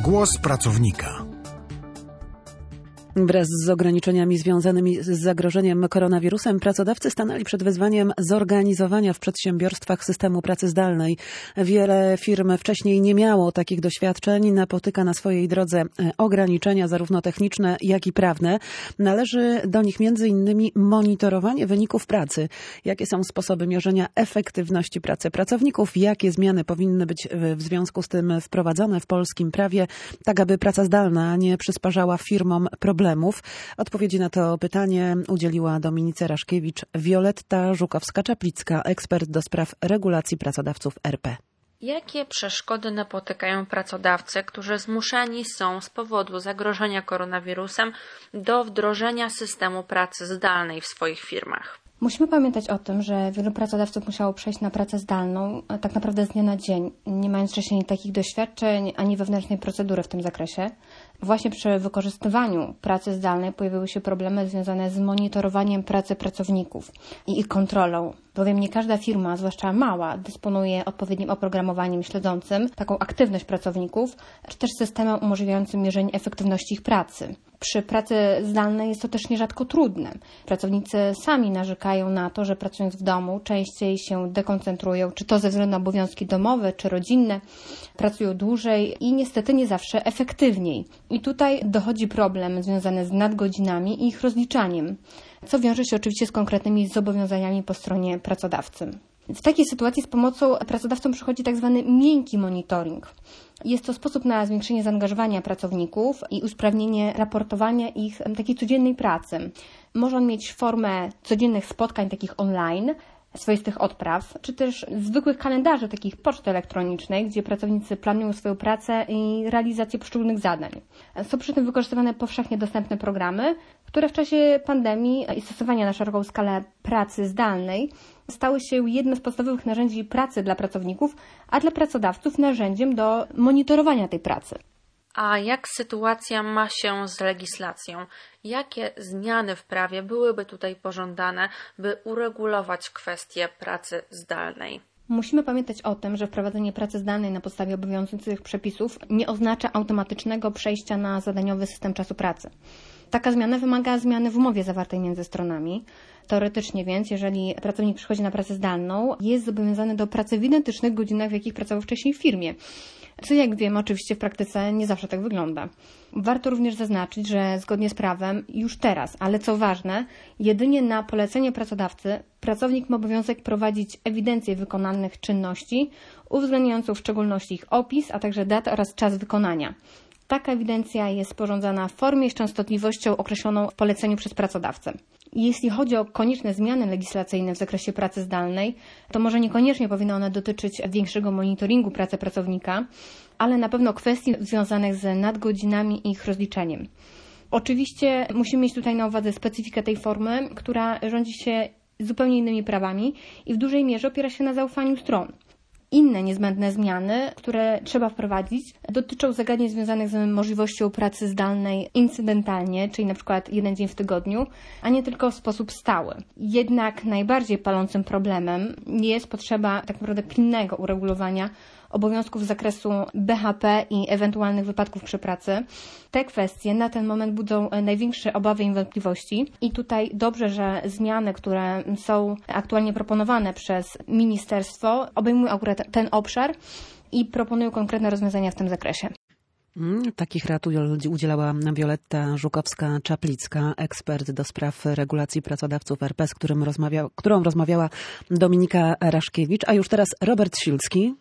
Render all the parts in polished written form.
Głos pracownika. Wraz z ograniczeniami związanymi z zagrożeniem koronawirusem pracodawcy stanęli przed wyzwaniem zorganizowania w przedsiębiorstwach systemu pracy zdalnej. Wiele firm wcześniej nie miało takich doświadczeń, napotyka na swojej drodze ograniczenia zarówno techniczne, jak i prawne. Należy do nich m.in. monitorowanie wyników pracy. Jakie są sposoby mierzenia efektywności pracy pracowników? Jakie zmiany powinny być w związku z tym wprowadzone w polskim prawie, tak aby praca zdalna nie przysparzała firmom problemów? Odpowiedzi na to pytanie udzieliła Dominice Raszkiewicz Wioletta Żukowska-Czaplicka, ekspert do spraw regulacji pracodawców RP. Jakie przeszkody napotykają pracodawcy, którzy zmuszeni są z powodu zagrożenia koronawirusem do wdrożenia systemu pracy zdalnej w swoich firmach? Musimy pamiętać o tym, że wielu pracodawców musiało przejść na pracę zdalną tak naprawdę z dnia na dzień, nie mając wcześniej takich doświadczeń ani wewnętrznej procedury w tym zakresie. Właśnie przy wykorzystywaniu pracy zdalnej pojawiły się problemy związane z monitorowaniem pracy pracowników i ich kontrolą, bowiem nie każda firma, zwłaszcza mała, dysponuje odpowiednim oprogramowaniem śledzącym taką aktywność pracowników, czy też systemem umożliwiającym mierzenie efektywności ich pracy. Przy pracy zdalnej jest to też nierzadko trudne. Pracownicy sami narzekają na to, że pracując w domu częściej się dekoncentrują, czy to ze względu na obowiązki domowe, czy rodzinne, pracują dłużej i niestety nie zawsze efektywniej. I tutaj dochodzi problem związany z nadgodzinami i ich rozliczaniem, co wiąże się oczywiście z konkretnymi zobowiązaniami po stronie pracodawcy. W takiej sytuacji z pomocą pracodawcom przychodzi tak zwany miękki monitoring. Jest to sposób na zwiększenie zaangażowania pracowników i usprawnienie raportowania ich takiej codziennej pracy. Może on mieć formę codziennych spotkań takich online, swoistych odpraw, czy też zwykłych kalendarzy, takich poczty elektronicznej, gdzie pracownicy planują swoją pracę i realizację poszczególnych zadań. Są przy tym wykorzystywane powszechnie dostępne programy, które w czasie pandemii i stosowania na szeroką skalę pracy zdalnej stały się jednym z podstawowych narzędzi pracy dla pracowników, a dla pracodawców narzędziem do monitorowania tej pracy. A jak sytuacja ma się z legislacją? Jakie zmiany w prawie byłyby tutaj pożądane, by uregulować kwestię pracy zdalnej? Musimy pamiętać o tym, że wprowadzenie pracy zdalnej na podstawie obowiązujących przepisów nie oznacza automatycznego przejścia na zadaniowy system czasu pracy. Taka zmiana wymaga zmiany w umowie zawartej między stronami. Teoretycznie więc, jeżeli pracownik przychodzi na pracę zdalną, jest zobowiązany do pracy w identycznych godzinach, w jakich pracował wcześniej w firmie. Co jak wiemy, oczywiście w praktyce nie zawsze tak wygląda. Warto również zaznaczyć, że zgodnie z prawem już teraz, ale co ważne, jedynie na polecenie pracodawcy pracownik ma obowiązek prowadzić ewidencję wykonanych czynności, uwzględniającą w szczególności ich opis, a także datę oraz czas wykonania. Taka ewidencja jest sporządzana w formie z częstotliwością określoną w poleceniu przez pracodawcę. Jeśli chodzi o konieczne zmiany legislacyjne w zakresie pracy zdalnej, to może niekoniecznie powinny one dotyczyć większego monitoringu pracy pracownika, ale na pewno kwestii związanych z nadgodzinami i ich rozliczeniem. Oczywiście musimy mieć tutaj na uwadze specyfikę tej formy, która rządzi się zupełnie innymi prawami i w dużej mierze opiera się na zaufaniu stron. Inne niezbędne zmiany, które trzeba wprowadzić, dotyczą zagadnień związanych z możliwością pracy zdalnej incydentalnie, czyli na przykład jeden dzień w tygodniu, a nie tylko w sposób stały. Jednak najbardziej palącym problemem jest potrzeba tak naprawdę pilnego uregulowania obowiązków z zakresu BHP i ewentualnych wypadków przy pracy. Te kwestie na ten moment budzą największe obawy i wątpliwości i tutaj dobrze, że zmiany, które są aktualnie proponowane przez ministerstwo, obejmują akurat ten obszar i proponują konkretne rozwiązania w tym zakresie. Takich rad udzielała Wioletta Żukowska-Czaplicka, ekspert do spraw regulacji pracodawców RP, z którą rozmawiała Dominika Raszkiewicz, a już teraz Robert Silski.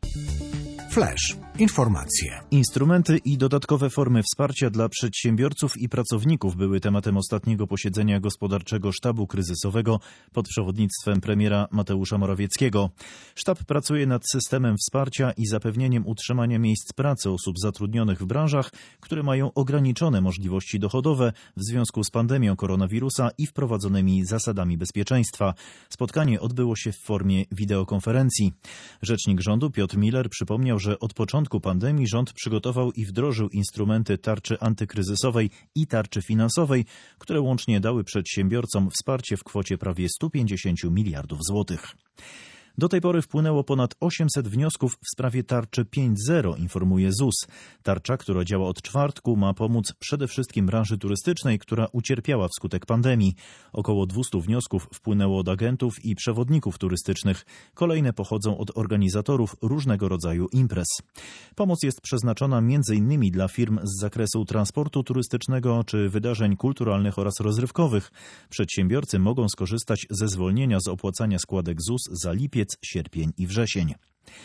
Flash. Informacje. Instrumenty i dodatkowe formy wsparcia dla przedsiębiorców i pracowników były tematem ostatniego posiedzenia Gospodarczego Sztabu Kryzysowego pod przewodnictwem premiera Mateusza Morawieckiego. Sztab pracuje nad systemem wsparcia i zapewnieniem utrzymania miejsc pracy osób zatrudnionych w branżach, które mają ograniczone możliwości dochodowe w związku z pandemią koronawirusa i wprowadzonymi zasadami bezpieczeństwa. Spotkanie odbyło się w formie wideokonferencji. Rzecznik rządu Piotr Miller przypomniał, że od początku pandemii rząd przygotował i wdrożył instrumenty tarczy antykryzysowej i tarczy finansowej, które łącznie dały przedsiębiorcom wsparcie w kwocie prawie 150 miliardów złotych. Do tej pory wpłynęło ponad 800 wniosków w sprawie tarczy 5.0, informuje ZUS. Tarcza, która działa od czwartku, ma pomóc przede wszystkim branży turystycznej, która ucierpiała wskutek pandemii. Około 200 wniosków wpłynęło od agentów i przewodników turystycznych. Kolejne pochodzą od organizatorów różnego rodzaju imprez. Pomoc jest przeznaczona m.in. dla firm z zakresu transportu turystycznego czy wydarzeń kulturalnych oraz rozrywkowych. Przedsiębiorcy mogą skorzystać ze zwolnienia z opłacania składek ZUS za lipiec, sierpień i wrzesień.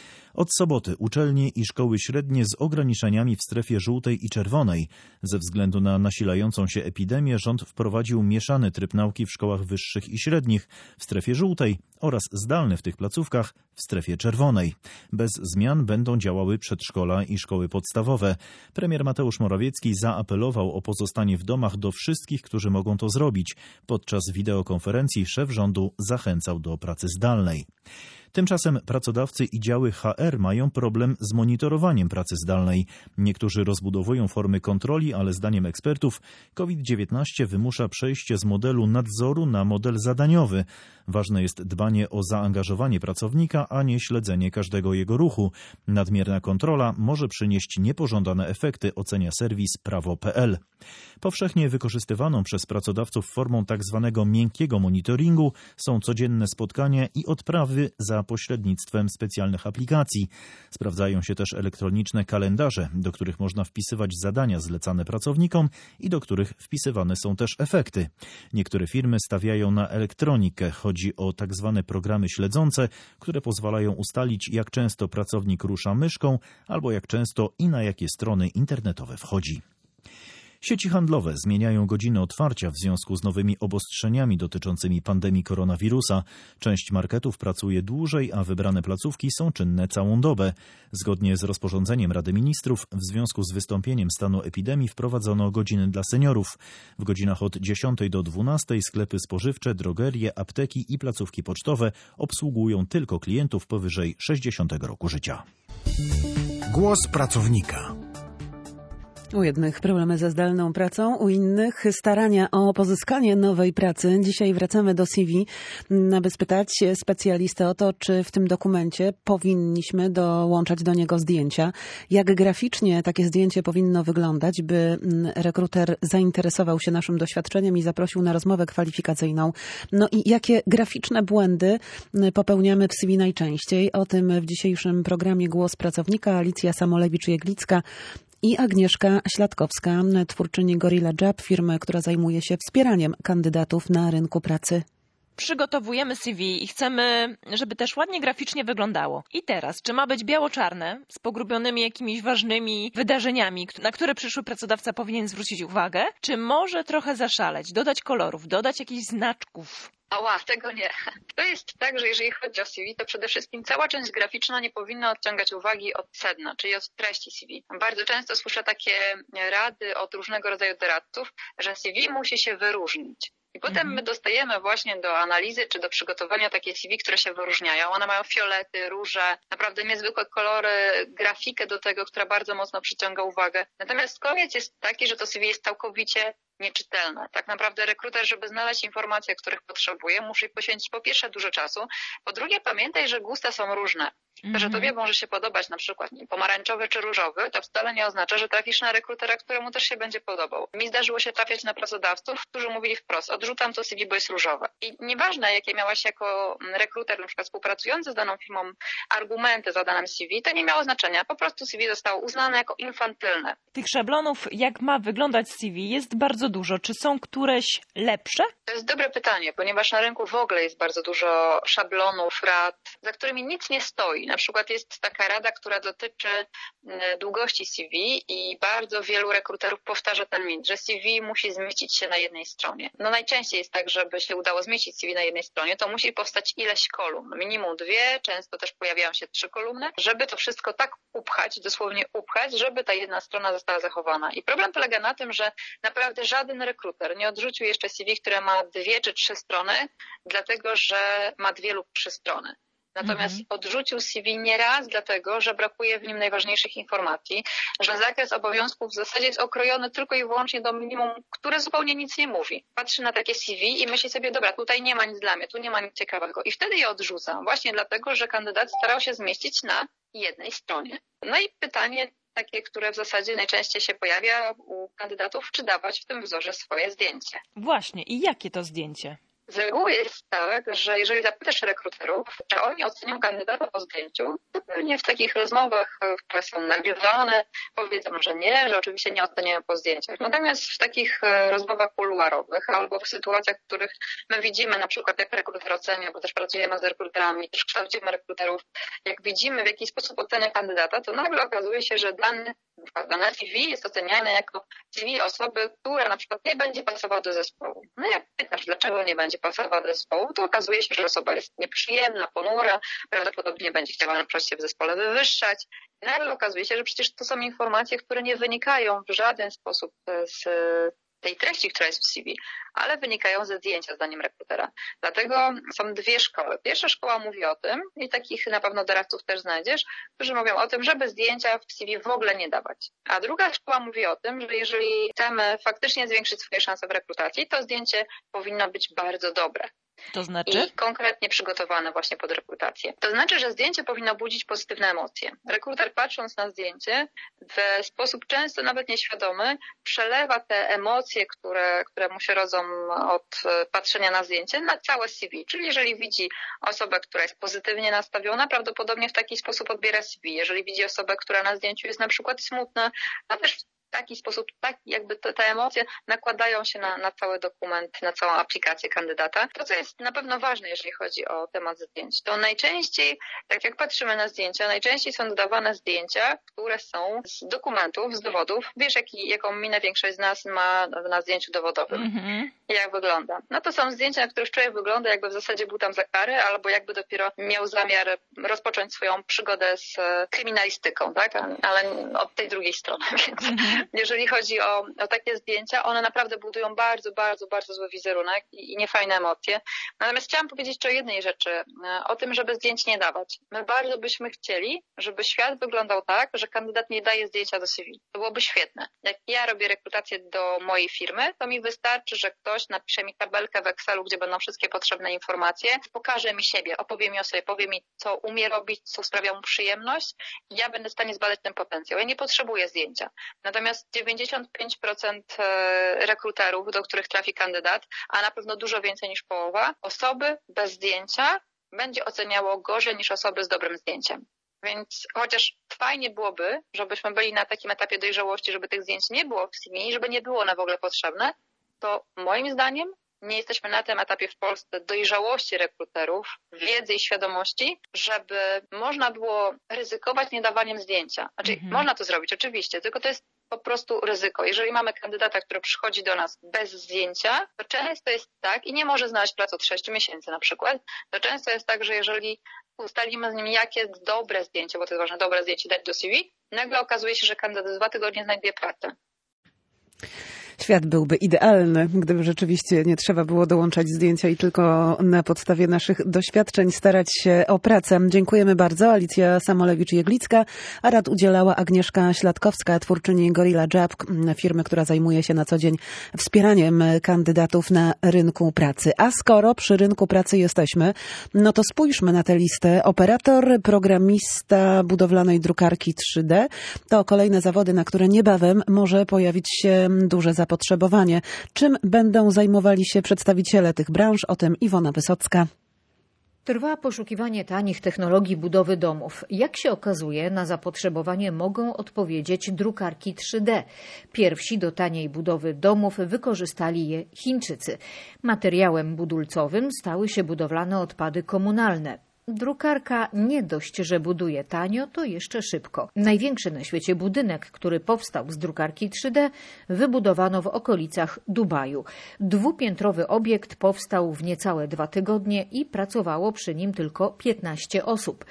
Od soboty uczelnie i szkoły średnie z ograniczeniami w strefie żółtej i czerwonej. Ze względu na nasilającą się epidemię rząd wprowadził mieszany tryb nauki w szkołach wyższych i średnich w strefie żółtej oraz zdalny w tych placówkach w strefie czerwonej. Bez zmian będą działały przedszkola i szkoły podstawowe. Premier Mateusz Morawiecki zaapelował o pozostanie w domach do wszystkich, którzy mogą to zrobić. Podczas wideokonferencji szef rządu zachęcał do pracy zdalnej. Tymczasem pracodawcy i działy HR mają problem z monitorowaniem pracy zdalnej. Niektórzy rozbudowują formy kontroli, ale zdaniem ekspertów COVID-19 wymusza przejście z modelu nadzoru na model zadaniowy. Ważne jest dbanie o zaangażowanie pracownika, a nie śledzenie każdego jego ruchu. Nadmierna kontrola może przynieść niepożądane efekty, ocenia serwis prawo.pl. Powszechnie wykorzystywaną przez pracodawców formą tzw. miękkiego monitoringu są codzienne spotkania i odprawy za pośrednictwem specjalnych aplikacji. Sprawdzają się też elektroniczne kalendarze, do których można wpisywać zadania zlecane pracownikom i do których wpisywane są też efekty. Niektóre firmy stawiają na elektronikę. Chodzi o tzw. programy śledzące, które pozwalają ustalić, jak często pracownik rusza myszką albo jak często i na jakie strony internetowe wchodzi. Sieci handlowe zmieniają godziny otwarcia w związku z nowymi obostrzeniami dotyczącymi pandemii koronawirusa. Część marketów pracuje dłużej, a wybrane placówki są czynne całą dobę. Zgodnie z rozporządzeniem Rady Ministrów w związku z wystąpieniem stanu epidemii wprowadzono godziny dla seniorów. W godzinach od 10 do 12 sklepy spożywcze, drogerie, apteki i placówki pocztowe obsługują tylko klientów powyżej 60 roku życia. Głos pracownika. U jednych problemy ze zdalną pracą, u innych starania o pozyskanie nowej pracy. Dzisiaj wracamy do CV, aby spytać specjalistę o to, czy w tym dokumencie powinniśmy dołączać do niego zdjęcia. Jak graficznie takie zdjęcie powinno wyglądać, by rekruter zainteresował się naszym doświadczeniem i zaprosił na rozmowę kwalifikacyjną. No i jakie graficzne błędy popełniamy w CV najczęściej? O tym w dzisiejszym programie Głos Pracownika. Alicja Samolewicz-Jeglicka i Agnieszka Śladkowska, twórczyni Gorilla Job, firmy, która zajmuje się wspieraniem kandydatów na rynku pracy. Przygotowujemy CV i chcemy, żeby też ładnie graficznie wyglądało. I teraz, czy ma być biało-czarne, z pogrubionymi jakimiś ważnymi wydarzeniami, na które przyszły pracodawca powinien zwrócić uwagę, czy może trochę zaszaleć, dodać kolorów, dodać jakichś znaczków? Tego nie. To jest tak, że jeżeli chodzi o CV, to przede wszystkim cała część graficzna nie powinna odciągać uwagi od sedna, czyli od treści CV. Bardzo często słyszę takie rady od różnego rodzaju doradców, że CV musi się wyróżnić. I potem my dostajemy właśnie do analizy czy do przygotowania takie CV, które się wyróżniają. One mają fiolety, róże, naprawdę niezwykłe kolory, grafikę do tego, która bardzo mocno przyciąga uwagę. Natomiast koniec jest taki, że to CV jest całkowicie nieczytelne. Tak naprawdę rekruter, żeby znaleźć informacje, których potrzebuje, musi poświęcić po pierwsze dużo czasu, po drugie pamiętaj, że gusta są różne. To, że tobie może się podobać na przykład pomarańczowy czy różowy, to wcale nie oznacza, że trafisz na rekrutera, któremu też się będzie podobał. Mi zdarzyło się trafiać na pracodawców, którzy mówili wprost, odrzucam to CV, bo jest różowe. I nieważne, jakie miałaś jako rekruter, na przykład współpracujący z daną firmą, argumenty za danym CV, to nie miało znaczenia. Po prostu CV zostało uznane jako infantylne. Tych szablonów, jak ma wyglądać CV, jest bardzo dużo. Czy są któreś lepsze? To jest dobre pytanie, ponieważ na rynku w ogóle jest bardzo dużo szablonów, rad, za którymi nic nie stoi. Na przykład jest taka rada, która dotyczy długości CV i bardzo wielu rekruterów powtarza ten mit, że CV musi zmieścić się na jednej stronie. No najczęściej jest tak, żeby się udało zmieścić CV na jednej stronie, to musi powstać ileś kolumn. Minimum 2, często też pojawiają się 3 kolumny, żeby to wszystko tak upchać, dosłownie upchać, żeby ta jedna strona została zachowana. I problem polega na tym, że naprawdę żaden rekruter nie odrzucił jeszcze CV, które ma 2 czy 3 strony, dlatego że ma 2 lub 3 strony. Natomiast odrzucił CV nie raz dlatego, że brakuje w nim najważniejszych informacji, że zakres obowiązków w zasadzie jest okrojony tylko i wyłącznie do minimum, które zupełnie nic nie mówi. Patrzy na takie CV i myśli sobie, dobra, tutaj nie ma nic dla mnie, tu nie ma nic ciekawego. I wtedy je odrzucam, właśnie dlatego, że kandydat starał się zmieścić na jednej stronie. No i pytanie takie, które w zasadzie najczęściej się pojawia u kandydatów, czy dawać w tym wzorze swoje zdjęcie. Właśnie, i jakie to zdjęcie? Z reguły jest tak, że jeżeli zapytasz rekruterów, czy oni ocenią kandydata po zdjęciu, to pewnie w takich rozmowach, które są nagrywane, powiedzą, że nie, że oczywiście nie oceniają po zdjęciach. Natomiast w takich rozmowach kuluarowych albo w sytuacjach, w których my widzimy na przykład, jak rekruter ocenia, bo też pracujemy z rekruterami, też kształcimy rekruterów, jak widzimy, w jaki sposób ocenia kandydata, to nagle okazuje się, że dane CV jest oceniane jako CV osoby, która na przykład nie będzie pasowała do zespołu. No jak pytasz, dlaczego nie będzie pasowała do zespołu, to okazuje się, że osoba jest nieprzyjemna, ponura, prawdopodobnie będzie chciała na przykład się w zespole wywyższać. I nagle okazuje się, że przecież to są informacje, które nie wynikają w żaden sposób z tej treści, która jest w CV, ale wynikają ze zdjęcia, zdaniem rekrutera. Dlatego są dwie szkoły. Pierwsza szkoła mówi o tym, i takich na pewno doradców też znajdziesz, którzy mówią o tym, żeby zdjęcia w CV w ogóle nie dawać. A druga szkoła mówi o tym, że jeżeli chcemy faktycznie zwiększyć swoje szanse w rekrutacji, to zdjęcie powinno być bardzo dobre. To znaczy? I konkretnie przygotowane właśnie pod rekrutację. To znaczy, że zdjęcie powinno budzić pozytywne emocje. Rekruter, patrząc na zdjęcie, w sposób często nawet nieświadomy przelewa te emocje, które mu się rodzą od patrzenia na zdjęcie, na całe CV. Czyli jeżeli widzi osobę, która jest pozytywnie nastawiona, prawdopodobnie w taki sposób odbiera CV. Jeżeli widzi osobę, która na zdjęciu jest na przykład smutna, a też w taki sposób, tak jakby te emocje nakładają się na cały dokument, na całą aplikację kandydata. To, co jest na pewno ważne, jeżeli chodzi o temat zdjęć, to najczęściej, tak jak patrzymy na zdjęcia, najczęściej są dodawane zdjęcia, które są z dokumentów, z dowodów. Wiesz, jaką minę większość z nas ma na zdjęciu dowodowym. Jak wygląda? No to są zdjęcia, na których człowiek wygląda, jakby w zasadzie był tam za karę, albo jakby dopiero miał zamiar rozpocząć swoją przygodę z kryminalistyką, tak? Ale od tej drugiej strony, więc jeżeli chodzi o takie zdjęcia, one naprawdę budują bardzo, bardzo, bardzo zły wizerunek i niefajne emocje. Natomiast chciałam powiedzieć jeszcze o jednej rzeczy, o tym, żeby zdjęć nie dawać. My bardzo byśmy chcieli, żeby świat wyglądał tak, że kandydat nie daje zdjęcia do CV. To byłoby świetne. Jak ja robię rekrutację do mojej firmy, to mi wystarczy, że ktoś napisze mi tabelkę w Excelu, gdzie będą wszystkie potrzebne informacje, pokaże mi siebie, opowie mi o sobie, powie mi, co umie robić, co sprawia mu przyjemność i ja będę w stanie zbadać ten potencjał. Ja nie potrzebuję zdjęcia. Natomiast 95% rekruterów, do których trafi kandydat, a na pewno dużo więcej niż połowa, osoby bez zdjęcia będzie oceniało gorzej niż osoby z dobrym zdjęciem. Więc chociaż fajnie byłoby, żebyśmy byli na takim etapie dojrzałości, żeby tych zdjęć nie było w CV, żeby nie było one w ogóle potrzebne, to moim zdaniem nie jesteśmy na tym etapie w Polsce dojrzałości rekruterów, wiedzy i świadomości, żeby można było ryzykować niedawaniem zdjęcia. Znaczy, można to zrobić oczywiście, tylko to jest po prostu ryzyko. Jeżeli mamy kandydata, który przychodzi do nas bez zdjęcia, to często jest tak i nie może znaleźć pracy od 6 miesięcy na przykład, to często jest tak, że jeżeli ustalimy z nim, jakie jest dobre zdjęcie, bo to jest ważne, dobre zdjęcie dać do CV, nagle okazuje się, że kandydat 2 tygodnie znajduje pracę. Świat byłby idealny, gdyby rzeczywiście nie trzeba było dołączać zdjęcia i tylko na podstawie naszych doświadczeń starać się o pracę. Dziękujemy bardzo. Alicja Samolewicz-Jeglicka, a rad udzielała Agnieszka Śladkowska, twórczyni Gorilla Job, firmy, która zajmuje się na co dzień wspieraniem kandydatów na rynku pracy. A skoro przy rynku pracy jesteśmy, no to spójrzmy na tę listę. Operator, programista budowlanej drukarki 3D to kolejne zawody, na które niebawem może pojawić się duże zapotrzebowanie. Czym będą zajmowali się przedstawiciele tych branż? O tym Iwona Wysocka. Trwa poszukiwanie tanich technologii budowy domów. Jak się okazuje, na zapotrzebowanie mogą odpowiedzieć drukarki 3D. Pierwsi do taniej budowy domów wykorzystali je Chińczycy. Materiałem budulcowym stały się budowlane odpady komunalne. Drukarka nie dość, że buduje tanio, to jeszcze szybko. Największy na świecie budynek, który powstał z drukarki 3D, wybudowano w okolicach Dubaju. 2-piętrowy obiekt powstał w niecałe 2 tygodnie i pracowało przy nim tylko 15 osób.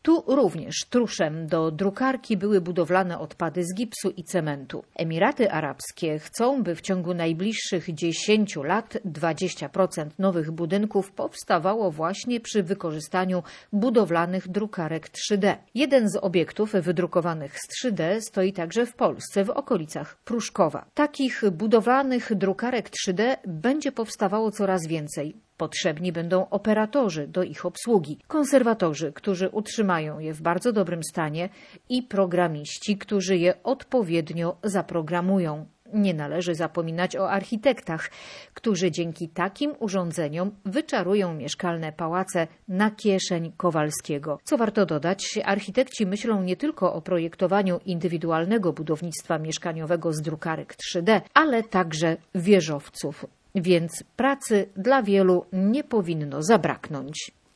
Tu również truszem do drukarki były budowlane odpady z gipsu i cementu. Emiraty Arabskie chcą, by w ciągu najbliższych 10 lat 20% nowych budynków powstawało właśnie przy wykorzystaniu budowlanych drukarek 3D. Jeden z obiektów wydrukowanych z 3D stoi także w Polsce, w okolicach Pruszkowa. Takich budowlanych drukarek 3D będzie powstawało coraz więcej. Potrzebni będą operatorzy do ich obsługi, konserwatorzy, którzy utrzymają je w bardzo dobrym stanie i programiści, którzy je odpowiednio zaprogramują. Nie należy zapominać o architektach, którzy dzięki takim urządzeniom wyczarują mieszkalne pałace na kieszeń Kowalskiego. Co warto dodać, architekci myślą nie tylko o projektowaniu indywidualnego budownictwa mieszkaniowego z drukarek 3D, ale także wieżowców. Więc pracy dla wielu nie powinno zabraknąć.